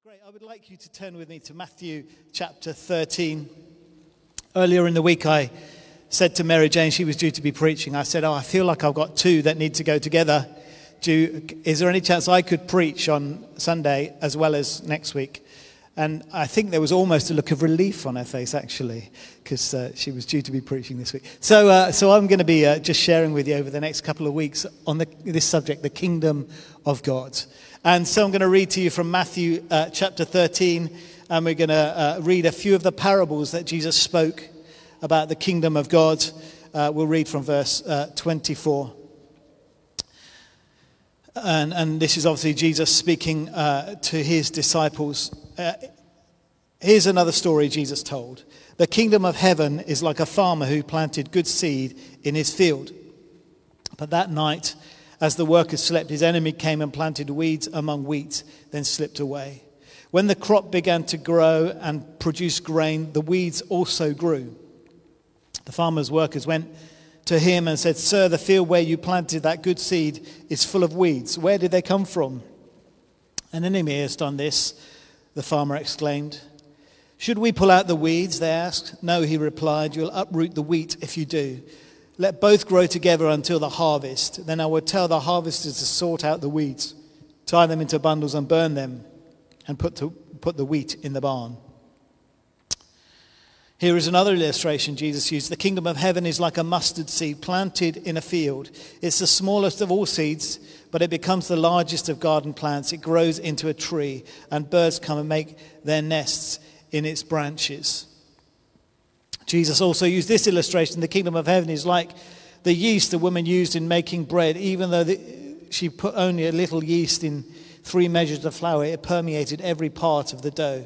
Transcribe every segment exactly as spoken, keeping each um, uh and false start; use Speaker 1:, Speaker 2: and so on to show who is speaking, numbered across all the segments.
Speaker 1: Great. I would like you to turn with me to Matthew chapter thirteen. Earlier in the week, I said to Mary Jane, she was due to be preaching. I said, oh, I feel like I've got two that need to go together. Do, is there any chance I could preach on Sunday as well as next week? And I think there was almost a look of relief on her face, actually, because uh, she was due to be preaching this week. So uh, so I'm going to be uh, just sharing with you over the next couple of weeks on the, this subject, the kingdom of God. And so I'm going to read to you from Matthew uh, chapter thirteen, and we're going to uh, read a few of the parables that Jesus spoke about the kingdom of God. Uh, we'll read from verse uh, twenty-four. And, and this is obviously Jesus speaking uh, to his disciples. Uh, here's another story Jesus told. The kingdom of heaven is like a farmer who planted good seed in his field. But that night, as the workers slept, his enemy came and planted weeds among wheat, then slipped away. When the crop began to grow and produce grain, the weeds also grew. The farmer's workers went to him and said, Sir, the field where you planted that good seed is full of weeds. Where did they come from? An enemy has done this, the farmer exclaimed. Should we pull out the weeds, they asked. No, he replied, you'll uproot the wheat if you do. Let both grow together until the harvest. Then I will tell the harvesters to sort out the weeds, tie them into bundles and burn them, and put, to, put the wheat in the barn. Here is another illustration Jesus used. The kingdom of heaven is like a mustard seed planted in a field. It's the smallest of all seeds, but it becomes the largest of garden plants. It grows into a tree, and birds come and make their nests in its branches. Jesus also used this illustration. The kingdom of heaven is like the yeast a woman used in making bread. Even though the, she put only a little yeast in three measures of flour, it permeated every part of the dough.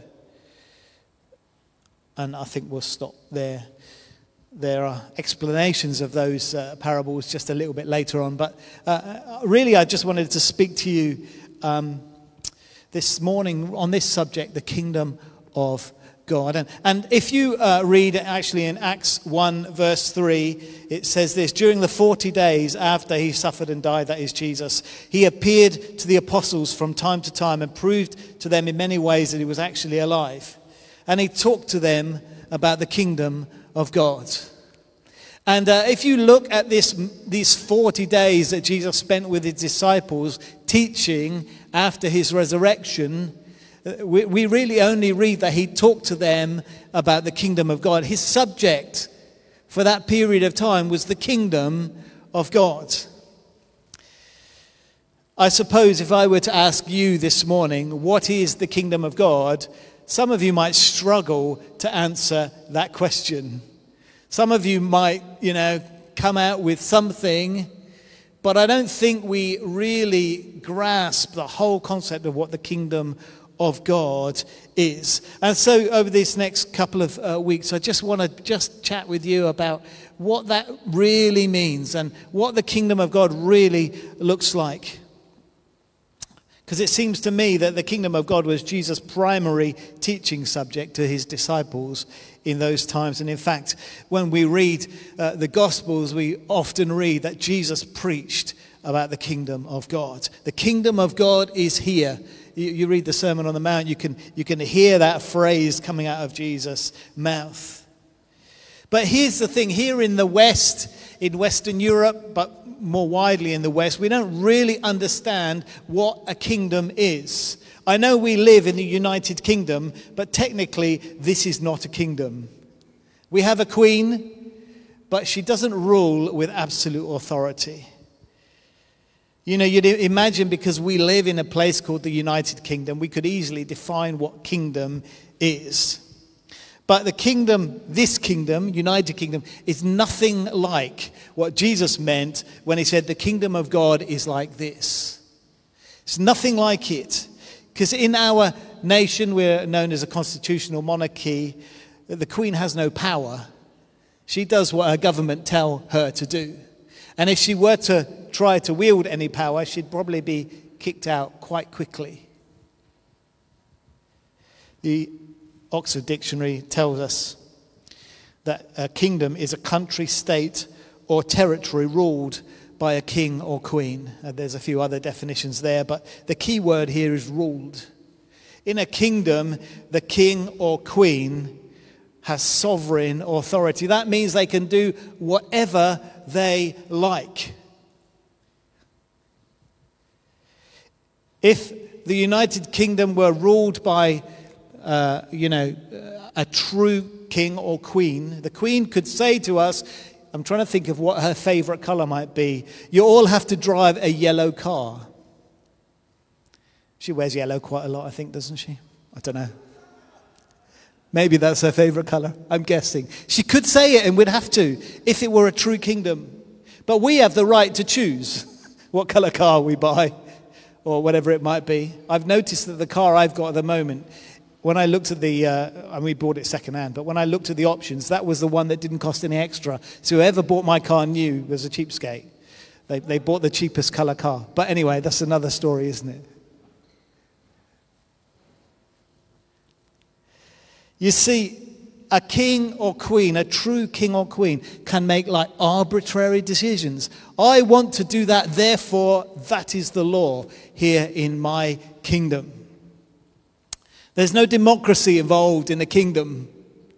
Speaker 1: And I think we'll stop there. There are explanations of those uh, parables just a little bit later on. But uh, really, I just wanted to speak to you um, this morning on this subject, the kingdom of God. And, and if you uh, read actually in Acts one verse three, it says this: during the forty days after he suffered and died, that is Jesus, he appeared to the apostles from time to time and proved to them in many ways that he was actually alive. And he talked to them about the kingdom of God. And uh, if you look at this, these forty days that Jesus spent with his disciples teaching after his resurrection, we, we really only read that he talked to them about the kingdom of God. His subject for that period of time was the kingdom of God. I suppose if I were to ask you this morning, what is the kingdom of God? Some of you might struggle to answer that question. Some of you might, you know, come out with something, but I don't think we really grasp the whole concept of what the kingdom of God is. And so over this next couple of uh, weeks, I just want to just chat with you about what that really means and what the kingdom of God really looks like. Because it seems to me that the kingdom of God was Jesus' primary teaching subject to his disciples in those times. And in fact, when we read uh, the Gospels, we often read that Jesus preached about the kingdom of God. The kingdom of God is here. You, you read the Sermon on the Mount, you can, you can hear that phrase coming out of Jesus' mouth. But here's the thing, here in the West, in Western Europe, but more widely in the West, we don't really understand what a kingdom is. I know we live in the United Kingdom, but technically this is not a kingdom. We have a queen, but she doesn't rule with absolute authority. You know, you'd imagine because we live in a place called the United Kingdom, we could easily define what kingdom is. But the kingdom, this kingdom, United Kingdom, is nothing like what Jesus meant when he said the kingdom of God is like this. It's nothing like it. Because in our nation, we're known as a constitutional monarchy. The Queen has no power. She does what her government tell her to do. And if she were to try to wield any power, she'd probably be kicked out quite quickly. The Oxford Dictionary tells us that a kingdom is a country, state, or territory ruled by a king or queen. Uh, there's a few other definitions there, but the key word here is ruled. In a kingdom, the king or queen has sovereign authority. That means they can do whatever they like. If the United Kingdom were ruled by, uh, you know, a true king or queen, the queen could say to us, I'm trying to think of what her favorite color might be. You all have to drive a yellow car. She wears yellow quite a lot, I think, doesn't she? I don't know. Maybe that's her favorite color. I'm guessing. She could say it and we'd have to if it were a true kingdom. But we have the right to choose what color car we buy or whatever it might be. I've noticed that the car I've got at the moment, when I looked at the, uh, and we bought it secondhand, but when I looked at the options, that was the one that didn't cost any extra. So whoever bought my car new was a cheapskate. They, they bought the cheapest color car. But anyway, that's another story, isn't it? You see, a king or queen, a true king or queen, can make like arbitrary decisions. I want to do that, therefore that is the law here in my kingdom. There's no democracy involved in the kingdom.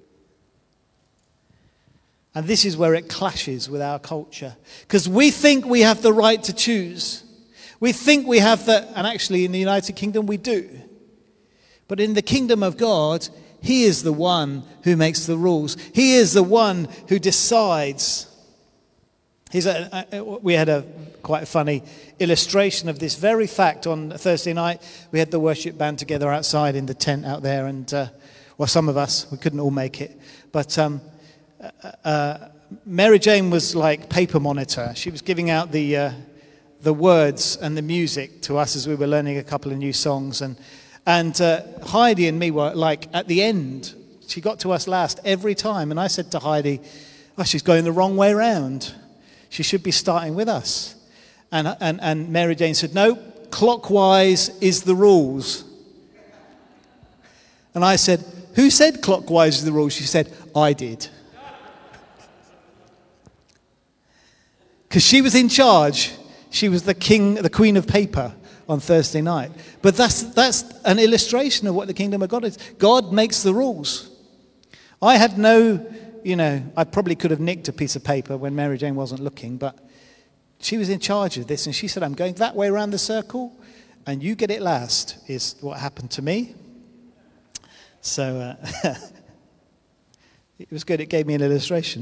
Speaker 1: And this is where it clashes with our culture. Because we think we have the right to choose. We think we have the, and actually in the United Kingdom we do. But in the kingdom of God, He is the one who makes the rules. He is the one who decides. He's a, a, we had a quite a funny illustration of this very fact on Thursday night. We had the worship band together outside in the tent out there, and uh, well, some of us, we couldn't all make it. But um, uh, Mary Jane was like paper monitor. She was giving out the uh, the words and the music to us as we were learning a couple of new songs, and. And uh, Heidi and me were like at the end. She got to us last every time. And I said to Heidi, oh, she's going the wrong way round. She should be starting with us. And, and, and Mary Jane said, no, clockwise is the rules. And I said, who said clockwise is the rules? She said, I did. Because she was in charge. She was the king, the queen of paper on Thursday night. But that's that's an illustration of what the kingdom of God is. God makes the rules. I had no, you know, I probably could have nicked a piece of paper when Mary Jane wasn't looking, but she was in charge of this, and she said, I'm going that way around the circle, and you get it last, is what happened to me. So uh, it was good. It gave me an illustration.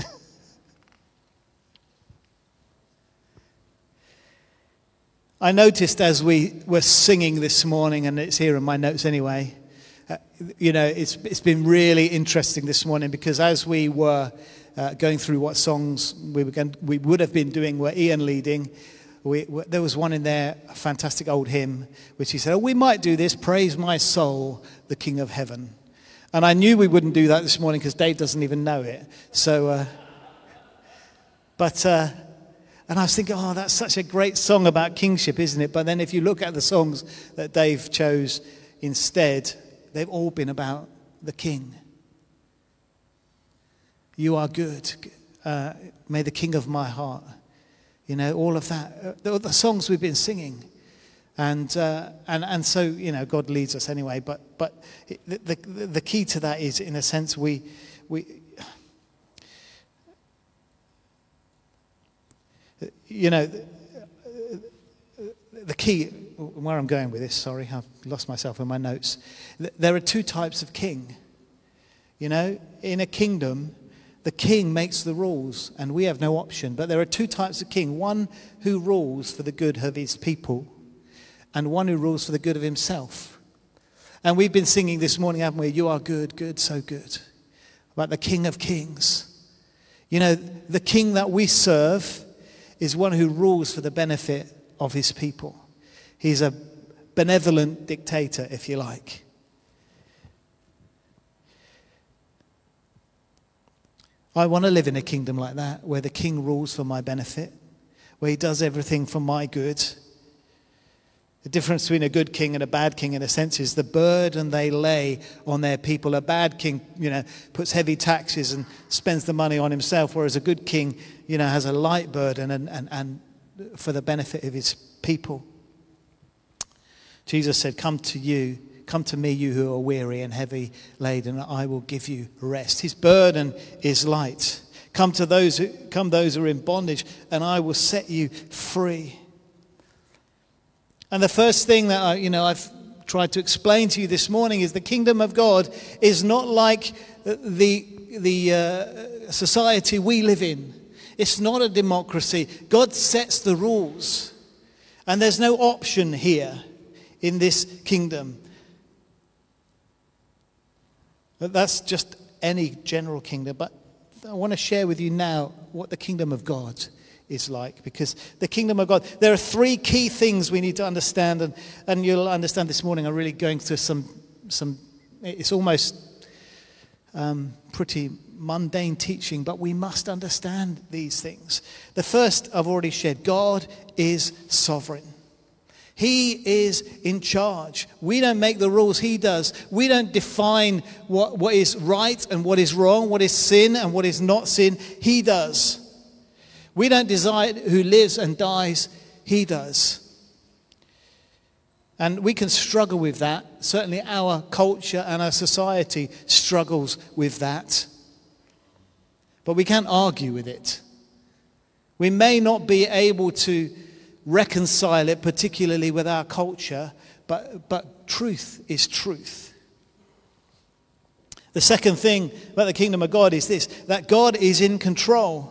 Speaker 1: I noticed as we were singing this morning, and it's here in my notes anyway, uh, you know, it's it's been really interesting this morning because as we were uh, going through what songs we were going, we would have been doing, were Ian leading, we, we, there was one in there, a fantastic old hymn, which he said, oh, we might do this, praise my soul, the King of Heaven. And I knew we wouldn't do that this morning because Dave doesn't even know it. So, uh, but... Uh, And I was thinking, oh, that's such a great song about kingship, isn't it? But then if you look at the songs that Dave chose instead, they've all been about the king. You are good. Uh, may the king of my heart. You know, all of that. The, the songs we've been singing. And, uh, and and so, you know, God leads us anyway. But but the, the, the key to that is, in a sense, we we... You know, the key, where I'm going with this, sorry, I've lost myself in my notes. There are two types of king. You know, in a kingdom, the king makes the rules and we have no option. But there are two types of king. One who rules for the good of his people and one who rules for the good of himself. And we've been singing this morning, haven't we? You are good, good, so good. About the King of Kings. You know, the king that we serve is one who rules for the benefit of his people. He's a benevolent dictator, if you like. I want to live in a kingdom like that, where the king rules for my benefit, where he does everything for my good. The difference between a good king and a bad king, in a sense, is the burden they lay on their people. A bad king, you know, puts heavy taxes and spends the money on himself, whereas a good king, you know, has a light burden and, and, and for the benefit of his people. Jesus said, come to you, come to me, you who are weary and heavy laden, and I will give you rest. His burden is light. Come to those who come those who are in bondage, and I will set you free. And the first thing that I, you know I've tried to explain to you this morning is the kingdom of God is not like the the uh, society we live in. It's not a democracy. God sets the rules, and there's no option here in this kingdom. But that's just any general kingdom. But I want to share with you now what the kingdom of God is like, because the kingdom of God, there are three key things we need to understand, and, and you'll understand this morning. I'm really going through some, some it's almost um, pretty mundane teaching, but we must understand these things. The first I've already shared. God is sovereign. He is in charge. We don't make the rules, he does. We don't define what, what is right and what is wrong, what is sin and what is not sin. He does. We don't decide who lives and dies, he does. And we can struggle with that. Certainly our culture and our society struggles with that. But we can't argue with it. We may not be able to reconcile it, particularly with our culture, but, but truth is truth. The second thing about the kingdom of God is this, that God is in control.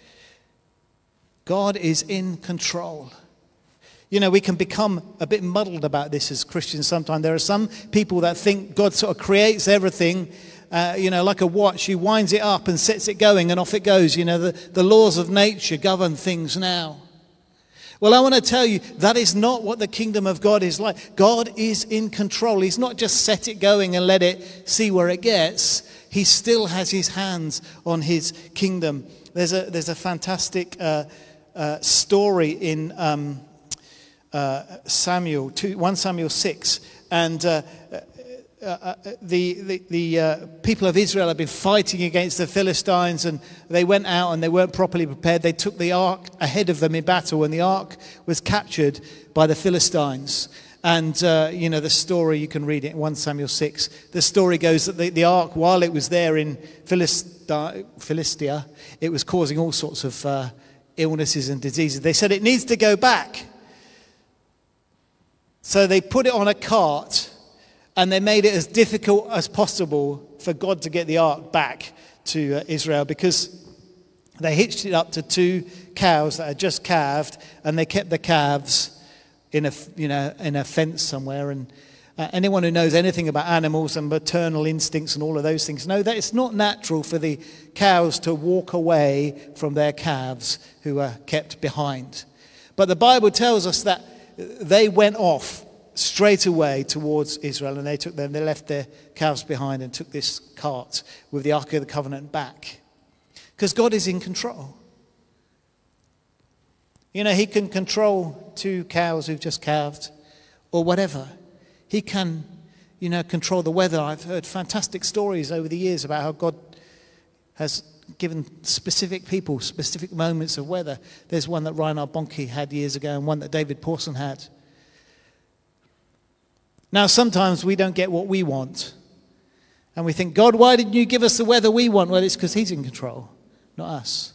Speaker 1: God is in control. You know, we can become a bit muddled about this as Christians sometimes. There are some people that think God sort of creates everything, uh, you know, like a watch. He winds it up and sets it going and off it goes. You know, the, the laws of nature govern things now. Well, I want to tell you, that is not what the kingdom of God is like. God is in control. He's not just set it going and let it see where it gets. He still has his hands on his kingdom. There's a, there's a fantastic uh, uh, story in um, uh, Samuel, two, First Samuel six. And uh, uh, uh, the, the, the uh, people of Israel have been fighting against the Philistines, and they went out and they weren't properly prepared. They took the ark ahead of them in battle, and the ark was captured by the Philistines. And, uh, you know, the story, you can read it in First Samuel six. The story goes that the, the ark, while it was there in Philistia, Philistia, it was causing all sorts of uh, illnesses and diseases. They said it needs to go back. So they put it on a cart, and they made it as difficult as possible for God to get the ark back to uh, Israel, because they hitched it up to two cows that had just calved, and they kept the calves in a, you know, in a fence somewhere. And uh, anyone who knows anything about animals and maternal instincts and all of those things know that it's not natural for the cows to walk away from their calves who are kept behind. But the Bible tells us that they went off straight away towards Israel, and they took them, they left their calves behind and took this cart with the Ark of the Covenant back. Because God is in control. You know, he can control two cows who've just calved or whatever. He can, you know, control the weather. I've heard fantastic stories over the years about how God has given specific people specific moments of weather. There's one that Reinhard Bonnke had years ago, and one that David Pawson had. Now, sometimes we don't get what we want. And we think, God, why didn't you give us the weather we want? Well, it's because he's in control, not us.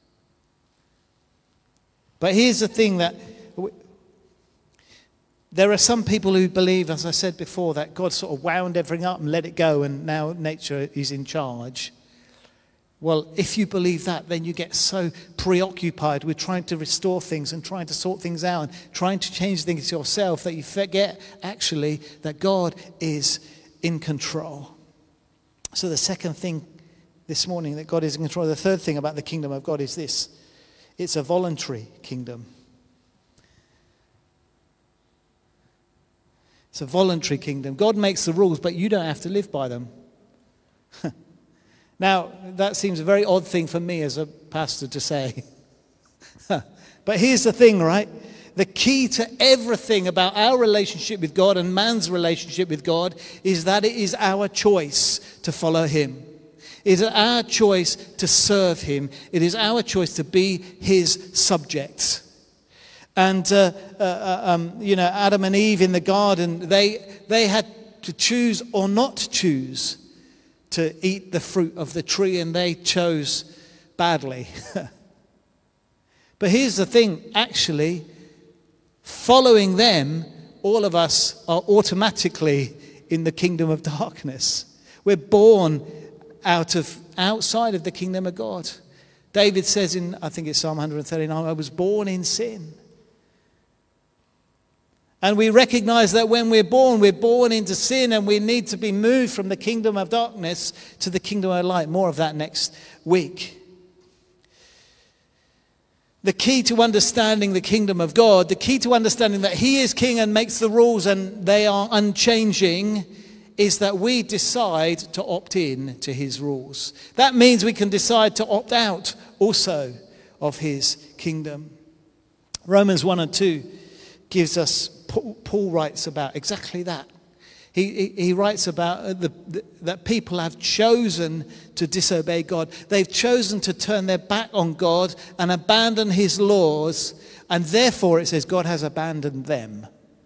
Speaker 1: But here's the thing, that we, there are some people who believe, as I said before, that God sort of wound everything up and let it go, and now nature is in charge. Well, if you believe that, then you get so preoccupied with trying to restore things and trying to sort things out and trying to change things yourself that you forget, actually, that God is in control. So the second thing this morning, that God is in control. The third thing about the kingdom of God is this. It's a voluntary kingdom. It's a voluntary kingdom. God makes the rules, but you don't have to live by them. Now, that seems a very odd thing for me as a pastor to say. But here's the thing, right? The key to everything about our relationship with God and man's relationship with God is that it is our choice to follow him. It is our choice to serve him. It is our choice to be his subjects. And, uh, uh, um, you know, Adam and Eve in the garden, they, they had to choose or not choose to eat the fruit of the tree, and they chose badly. But here's the thing, actually, following them, all of us are automatically in the kingdom of darkness. We're born out of outside of the kingdom of God. David says in, I think it's Psalm one thirty-nine, I was born in sin. And we recognize that when we're born, we're born into sin, and we need to be moved from the kingdom of darkness to the kingdom of light. More of that next week. The key to understanding the kingdom of God, the key to understanding that he is king and makes the rules and they are unchanging, is that we decide to opt in to his rules. That means we can decide to opt out also of his kingdom. Romans one and two gives us, Paul writes about exactly that. He, he, he writes about the, the, that people have chosen to disobey God. They've chosen to turn their back on God and abandon his laws, and therefore it says God has abandoned them.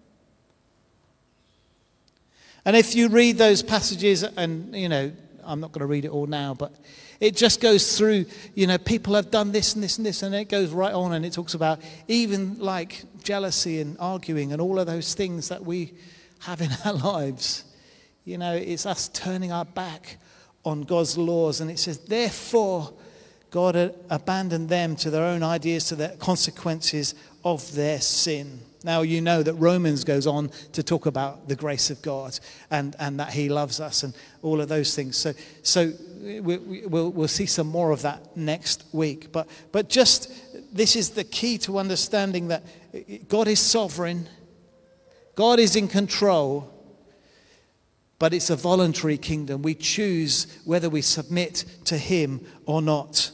Speaker 1: And if you read those passages, and you know, I'm not going to read it all now, but it just goes through, you know, people have done this and this and this, and it goes right on, and it talks about even like jealousy and arguing and all of those things that we have in our lives. You know, it's us turning our back on God's laws. And it says, therefore, God had abandoned them to their own ideas, to the consequences of their sin. Now, you know that Romans goes on to talk about the grace of God and, and that he loves us and all of those things. So so we, we, we'll, we'll see some more of that next week. But, but just, this is the key to understanding that God is sovereign. God is in control, but it's a voluntary kingdom. We choose whether we submit to him or not.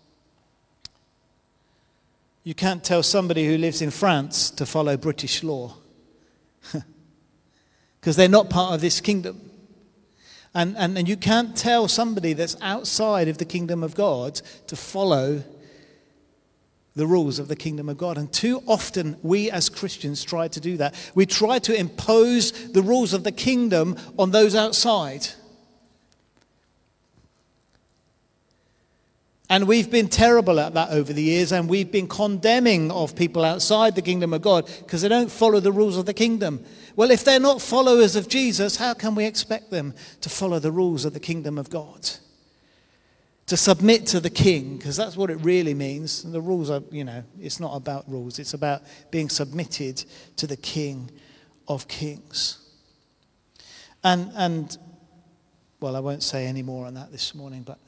Speaker 1: You can't tell somebody who lives in France to follow British law because they're not part of this kingdom. And, and, and you can't tell somebody that's outside of the kingdom of God to follow the rules of the kingdom of God. And too often we as Christians try to do that. We try to impose the rules of the kingdom on those outside. And we've been terrible at that over the years, and we've been condemning of people outside the kingdom of God because they don't follow the rules of the kingdom. Well, if they're not followers of Jesus, how can we expect them to follow the rules of the kingdom of God? To submit to the king, because that's what it really means. And the rules are, you know, it's not about rules. It's about being submitted to the King of Kings. And, and well, I won't say any more on that this morning, but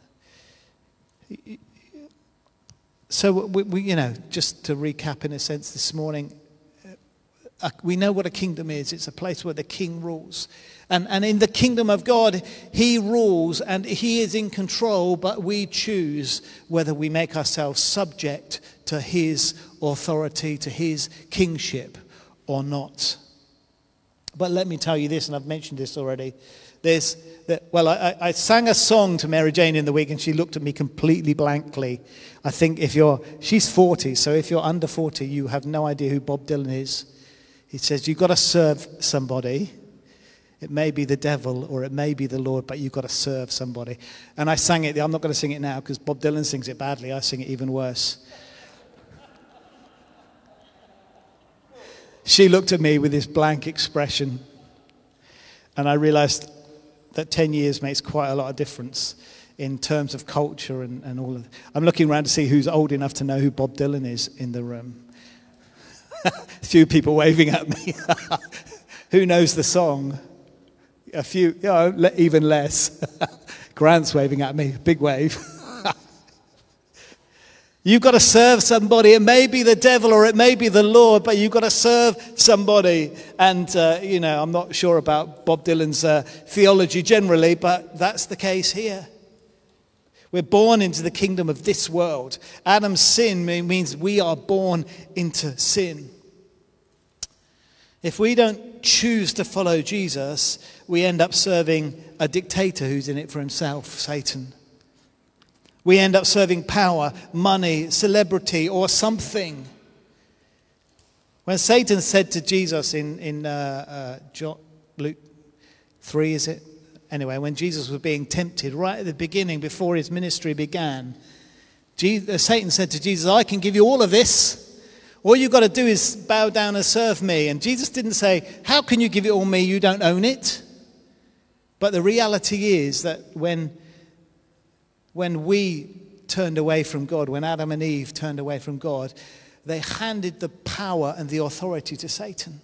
Speaker 1: so we, we you know, just to recap in a sense this morning, uh, we know what a kingdom is. It's a place where the king rules. And, and in the kingdom of God, he rules and he is in control, but we choose whether we make ourselves subject to his authority, to his kingship or not. But let me tell you this, and I've mentioned this already. There's that, well, I, I sang a song to Mary Jane in the week, and she looked at me completely blankly. I think if you're, she's forty, so if you're under forty, you have no idea who Bob Dylan is. He says, you've got to serve somebody. It may be the devil or it may be the Lord, but you've got to serve somebody. And I sang it. I'm not going to sing it now because Bob Dylan sings it badly. I sing it even worse. She looked at me with this blank expression, and I realized that ten years makes quite a lot of difference in terms of culture and, and all of that. I'm looking around to see who's old enough to know who Bob Dylan is in the room. A few people waving at me. Who knows the song? A few, you know, even less. Grant's waving at me, big wave. You've got to serve somebody. It may be the devil or it may be the Lord, but you've got to serve somebody. And, uh, you know, I'm not sure about Bob Dylan's uh, theology generally, but that's the case here. We're born into the kingdom of this world. Adam's sin means we are born into sin. If we don't choose to follow Jesus, we end up serving a dictator who's in it for himself, Satan. We end up serving power, money, celebrity, or something. When Satan said to Jesus in, in uh, uh, John, Luke Three, is it? Anyway, when Jesus was being tempted, right at the beginning, before his ministry began, Jesus, Satan said to Jesus, I can give you all of this. All you've got to do is bow down and serve me. And Jesus didn't say, how can you give it all me? You don't own it. But the reality is that when, when we turned away from God, when Adam and Eve turned away from God, they handed the power and the authority to Satan.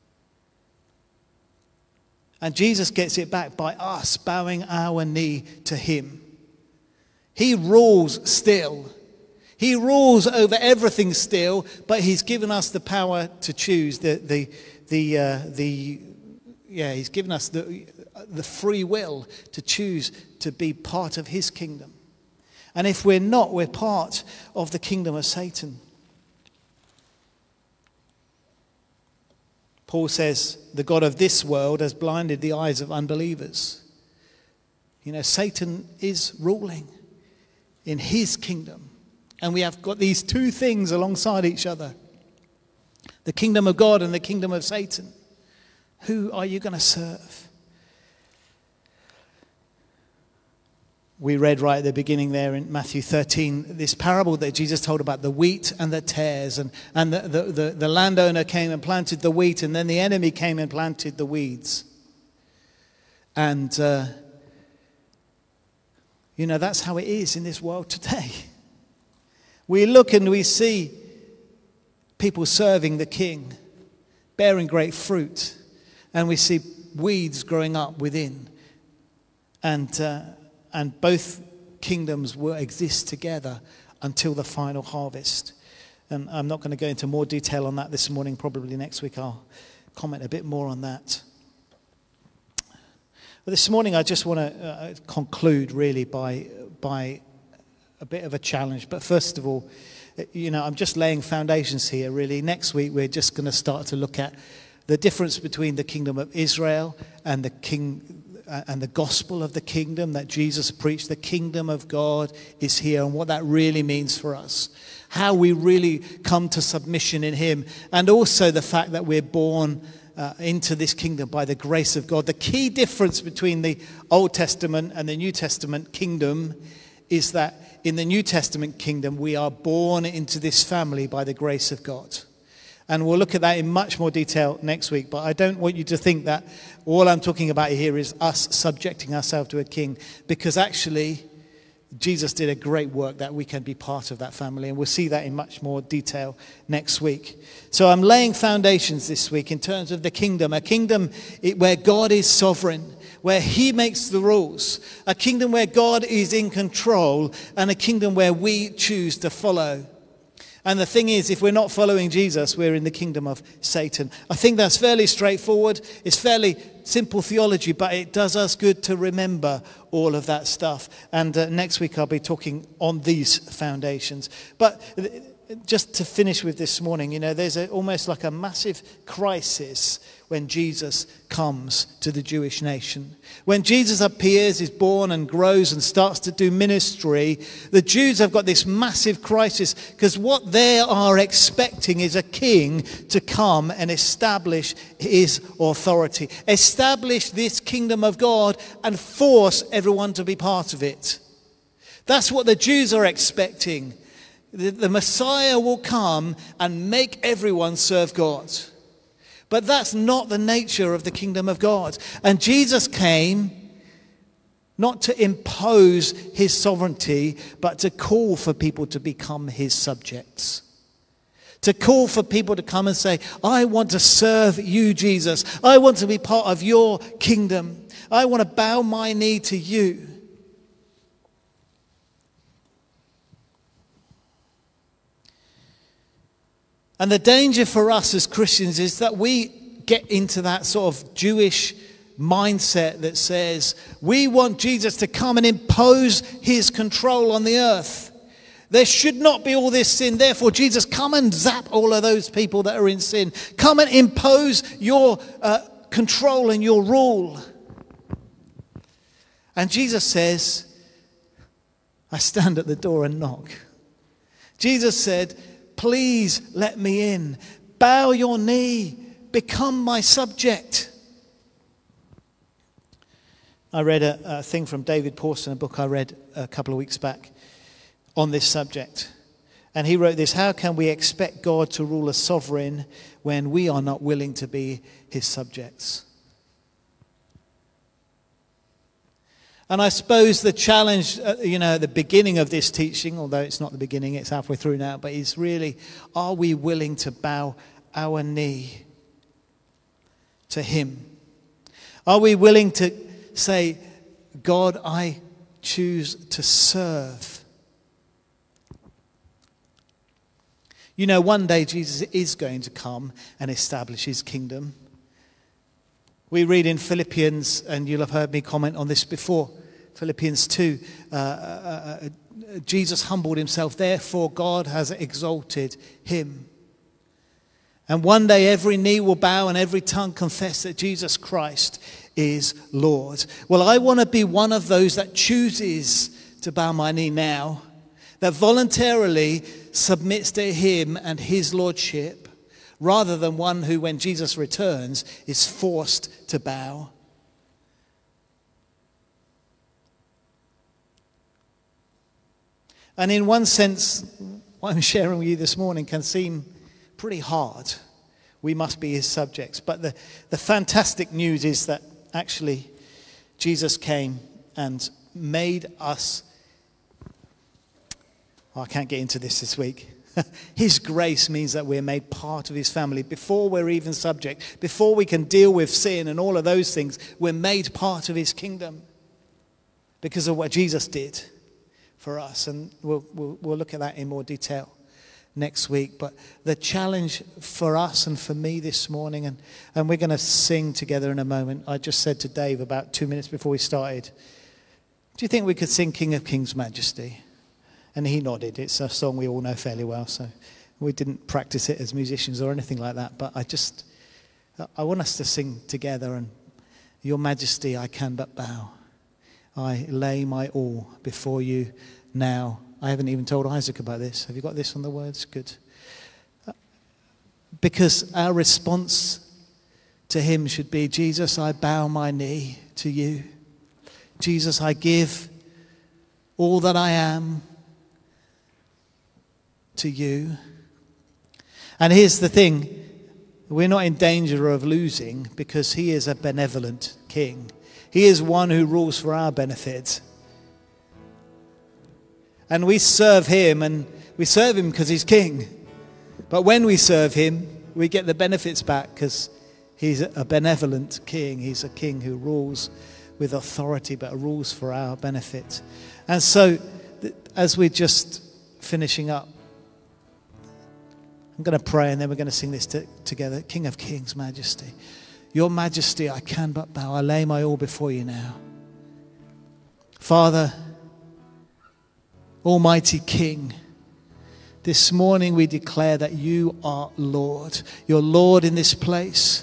Speaker 1: And Jesus gets it back by us bowing our knee to him. He rules still. He rules over everything still, but he's given us the power to choose. The the the uh, the yeah, he's given us the the free will to choose to be part of his kingdom. And if we're not, we're part of the kingdom of Satan. Paul says, the God of this world has blinded the eyes of unbelievers. You know, Satan is ruling in his kingdom. And we have got these two things alongside each other. The kingdom of God and the kingdom of Satan. Who are you going to serve? We read right at the beginning there in Matthew thirteen, this parable that Jesus told about the wheat and the tares. And, and the, the, the, the landowner came and planted the wheat, and then the enemy came and planted the weeds. And, uh, you know, that's how it is in this world today. We look and we see people serving the king, bearing great fruit, and we see weeds growing up within. And... Uh, And both kingdoms will exist together until the final harvest. And I'm not going to go into more detail on that this morning. Probably next week I'll comment a bit more on that. But this morning I just want to uh, conclude really by, by a bit of a challenge. But first of all, you know, I'm just laying foundations here really. Next week we're just going to start to look at the difference between the kingdom of Israel and the king and the gospel of the kingdom that Jesus preached. The kingdom of God is here, and what that really means for us. How we really come to submission in him, and also the fact that we're born uh, into this kingdom by the grace of God. The key difference between the Old Testament and the New Testament kingdom is that in the New Testament kingdom we are born into this family by the grace of God. And we'll look at that in much more detail next week. But I don't want you to think that all I'm talking about here is us subjecting ourselves to a king. Because actually, Jesus did a great work that we can be part of that family. And we'll see that in much more detail next week. So I'm laying foundations this week in terms of the kingdom. A kingdom where God is sovereign, where he makes the rules. A kingdom where God is in control, and a kingdom where we choose to follow. And the thing is, if we're not following Jesus, we're in the kingdom of Satan. I think that's fairly straightforward. It's fairly simple theology, but it does us good to remember all of that stuff. And uh, next week I'll be talking on these foundations. But just to finish with this morning, you know, there's a, almost like a massive crisis when Jesus comes to the Jewish nation. When Jesus appears, is born and grows and starts to do ministry, the Jews have got this massive crisis, because what they are expecting is a king to come and establish his authority. Establish this kingdom of God and force everyone to be part of it. That's what the Jews are expecting. The, the Messiah will come and make everyone serve God. But that's not the nature of the kingdom of God. And Jesus came not to impose his sovereignty, but to call for people to become his subjects. To call for people to come and say, I want to serve you, Jesus. I want to be part of your kingdom. I want to bow my knee to you. And the danger for us as Christians is that we get into that sort of Jewish mindset that says we want Jesus to come and impose his control on the earth. There should not be all this sin. Therefore, Jesus, come and zap all of those people that are in sin. Come and impose your uh, control and your rule. And Jesus says, I stand at the door and knock. Jesus said, please let me in. Bow your knee. Become my subject. I read a, a thing from David Pawson, a book I read a couple of weeks back on this subject. And he wrote this: how can we expect God to rule as sovereign when we are not willing to be his subjects? And I suppose the challenge, uh, you know, at the beginning of this teaching, although it's not the beginning, it's halfway through now, but is really, are we willing to bow our knee to him? Are we willing to say, God, I choose to serve? You know, one day Jesus is going to come and establish his kingdom. We read in Philippians, and you'll have heard me comment on this before, Philippians two, uh, uh, uh, Jesus humbled himself, therefore God has exalted him. And one day every knee will bow and every tongue confess that Jesus Christ is Lord. Well, I want to be one of those that chooses to bow my knee now, that voluntarily submits to him and his lordship, rather than one who, when Jesus returns, is forced to bow. And in one sense, what I'm sharing with you this morning can seem pretty hard. We must be his subjects. But the, the fantastic news is that actually Jesus came and made us, oh, I can't get into this this week. His grace means that we're made part of his family. Before we're even subject, before we can deal with sin and all of those things, we're made part of his kingdom because of what Jesus did for us. And we'll, we'll, we'll look at that in more detail next week. But the challenge for us and for me this morning, and, and we're going to sing together in a moment. I just said to Dave about two minutes before we started, do you think we could sing King of Kings Majesty? And he nodded. It's a song we all know fairly well, so we didn't practice it as musicians or anything like that. But I just, I want us to sing together. And your majesty, I can but bow. I lay my all before you now. I haven't even told Isaac about this. Have you got this on the words? Good. Because our response to him should be, Jesus, I bow my knee to you. Jesus, I give all that I am to you. And here's the thing. We're not in danger of losing because he is a benevolent king. He is one who rules for our benefit. And we serve him, and we serve him because he's king. But when we serve him, we get the benefits back because he's a benevolent king. He's a king who rules with authority, but rules for our benefit. And so, as we're just finishing up, I'm going to pray and then we're going to sing this t- together. King of Kings, Majesty. Your majesty, I can but bow. I lay my all before you now. Father, Almighty King, this morning we declare that you are Lord. You're Lord in this place.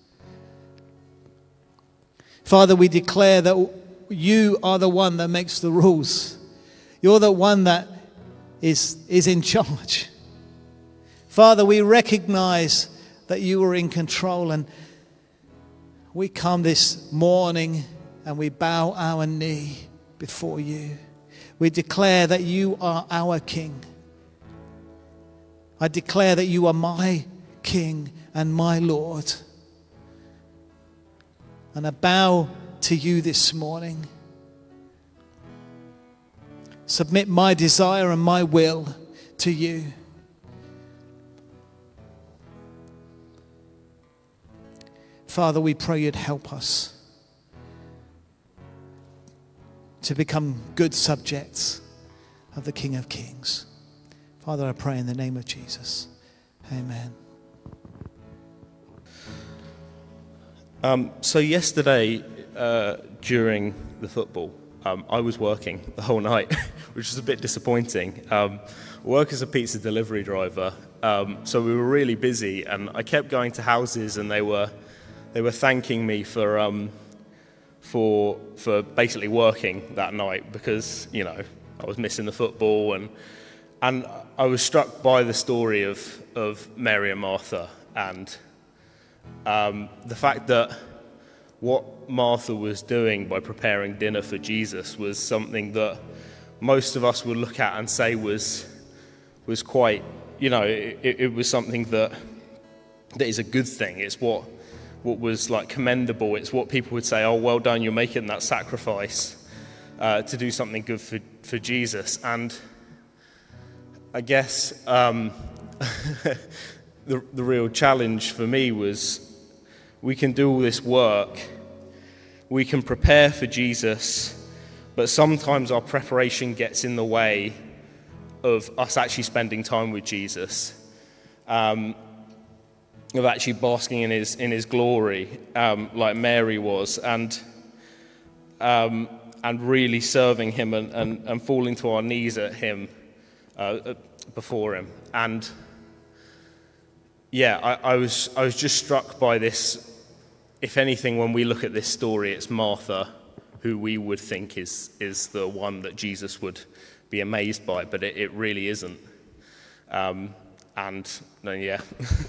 Speaker 1: Father, we declare that you are the one that makes the rules. You're the one that is, is in charge. Father, we recognize that you are in control, and we come this morning and we bow our knee before you. We declare that you are our King. I declare that you are my King and my Lord. And I bow to you this morning. Submit my desire and my will to you. Father, we pray you'd help us to become good subjects of the King of Kings. Father, I pray in the name of Jesus. Amen.
Speaker 2: Um, so yesterday, uh, during the football, um, I was working the whole night, which was a bit disappointing. Um, I work as a pizza delivery driver, um, so we were really busy, and I kept going to houses, and they were they were thanking me for um, for for basically working that night because, you know, I was missing the football, and and I was struck by the story of of Mary and Martha, and um, the fact that what Martha was doing by preparing dinner for Jesus was something that most of us would look at and say was was quite, you know, it, it was something that that is a good thing. It's what what was like commendable. It's what people would say, oh, well done, you're making that sacrifice uh, to do something good for, for Jesus. And I guess um, the, the real challenge for me was we can do all this work, we can prepare for Jesus, but sometimes our preparation gets in the way of us actually spending time with Jesus, um, of actually basking in his in his glory, um, like Mary was, and um, and really serving him and, and, and falling to our knees at him, uh, before him. And yeah, I, I was I was just struck by this. If anything, when we look at this story, it's Martha who we would think is is the one that Jesus would be amazed by, but it, it really isn't. Um, and no, yeah.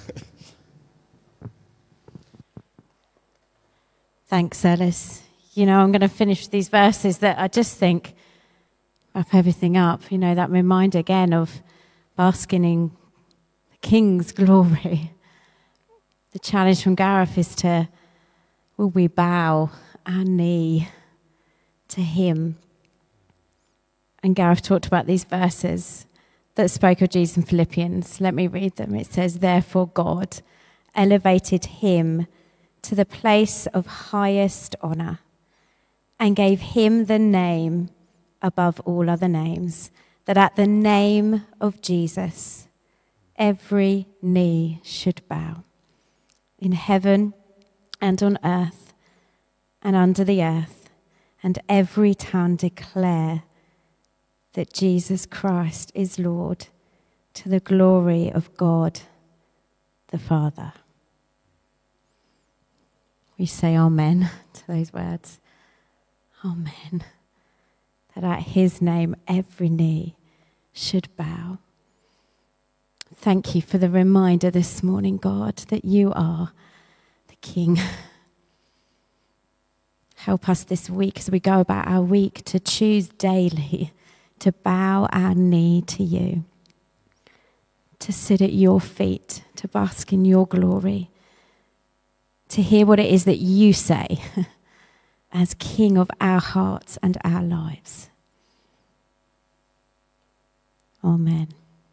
Speaker 3: Thanks, Ellis. You know, I'm going to finish these verses that I just think wrap everything up. You know, that reminder again of basking in the King's glory. The challenge from Gareth is to, will we bow our knee to him? And Gareth talked about these verses that spoke of Jesus in Philippians. Let me read them. It says, therefore God elevated him to the place of highest honour and gave him the name above all other names, that at the name of Jesus every knee should bow, in heaven and on earth and under the earth, and every tongue declare that Jesus Christ is Lord, to the glory of God the Father. We say amen to those words. Amen. That at his name every knee should bow. Thank you for the reminder this morning, God, that you are the King. Help us this week as we go about our week to choose daily to bow our knee to you, to sit at your feet, to bask in your glory, to hear what it is that you say as King of our hearts and our lives. Amen.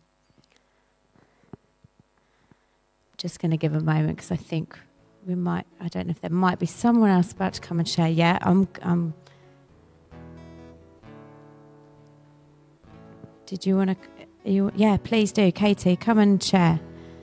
Speaker 3: Just going to give a moment because I think we might, I don't know if there might be someone else about to come and share. Yeah, I'm, I'm Did you want to? You, yeah, please do. Katie, come and share.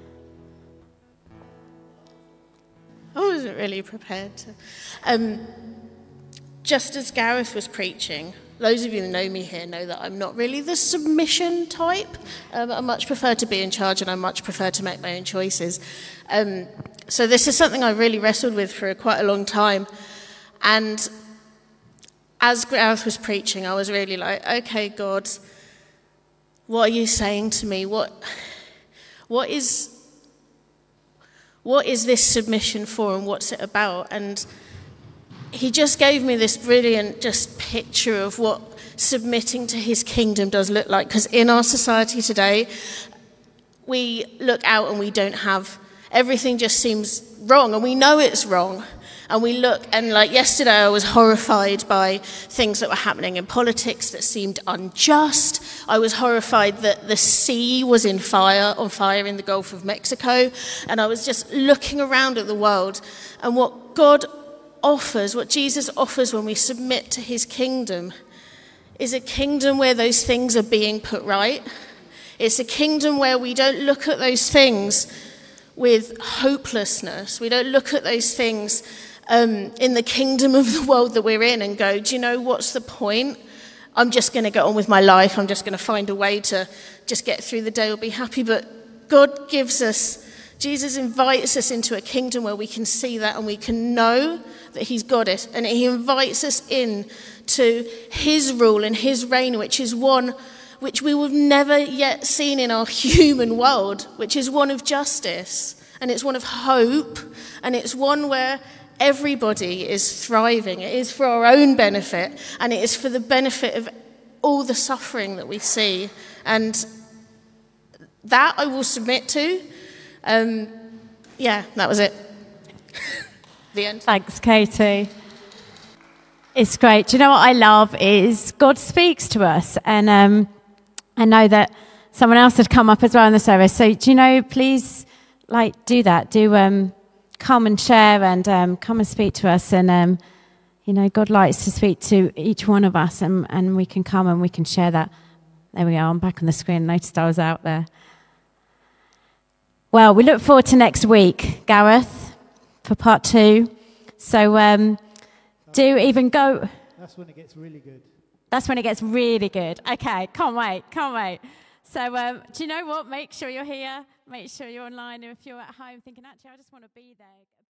Speaker 4: I wasn't really prepared to. Um, just as Gareth was preaching, those of you who know me here know that I'm not really the submission type. Um, I much prefer to be in charge, and I much prefer to make my own choices. Um, so this is something I really wrestled with for quite a long time. And as Gareth was preaching, I was really like, okay, God, what are you saying to me? What, what is... What is this submission for and what's it about? And he just gave me this brilliant just picture of what submitting to his kingdom does look like. Because in our society today, we look out and we don't have, everything just seems wrong and we know it's wrong. And we look, and like yesterday I was horrified by things that were happening in politics that seemed unjust. I was horrified that the sea was in fire, on fire in the Gulf of Mexico. And I was just looking around at the world. And what God offers, what Jesus offers when we submit to his kingdom, is a kingdom where those things are being put right. It's a kingdom where we don't look at those things with hopelessness. We don't look at those things Um, in the kingdom of the world that we're in and go, do you know what's the point? I'm just going to get on with my life. I'm just going to find a way to just get through the day or be happy. But God gives us, Jesus invites us into a kingdom where we can see that and we can know that he's got it. And he invites us in to his rule and his reign, which is one which we have never yet seen in our human world, which is one of justice. And it's one of hope. And it's one where everybody is thriving. It is for our own benefit, and it is for the benefit of all the suffering that we see. And that I will submit to. Um, yeah, that was it. The end.
Speaker 3: Thanks, Katie. It's great. Do you know what I love is God speaks to us. And um, I know that someone else had come up as well in the service. So do you know, please, like, do that. Do um, come and share and um, come and speak to us. And, um, you know, God likes to speak to each one of us, and, and we can come and we can share that. There we go. I'm back on the screen. I noticed I was out there. Well, we look forward to next week, Gareth, for part two. So um, do even go...
Speaker 1: That's when it gets really good.
Speaker 3: That's when it gets really good. Okay, can't wait, can't wait. So um, do you know what? Make sure you're here. Make sure you're online. And if you're at home thinking, actually, I just want to be there...